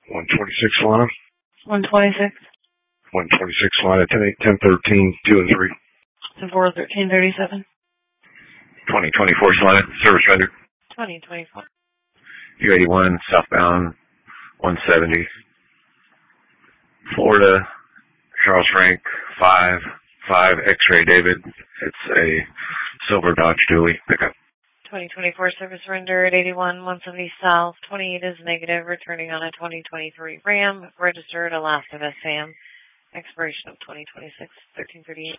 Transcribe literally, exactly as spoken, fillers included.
one twenty-six Solana. one twenty-six. one twenty-six Solana, ten eight, ten thirteen, two and three. ten four, thirteen thirty-seven. twenty twenty-four Solana, service rendered. twenty twenty-four. U eighty-one, southbound, one seventy. Florida, Charles Frank, five, five, X-ray David. It's a silver Dodge Dually pickup. twenty twenty-four service render at eighty-one, one seventy south. twenty-eight is negative, returning on a twenty twenty-three Ram, registered Alaska Sam. Expiration of twenty twenty-six, thirteen thirty-eight.